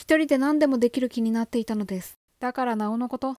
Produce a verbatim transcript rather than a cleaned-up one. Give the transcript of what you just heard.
一人で何でもできる気になっていたのです。だからなおのこと、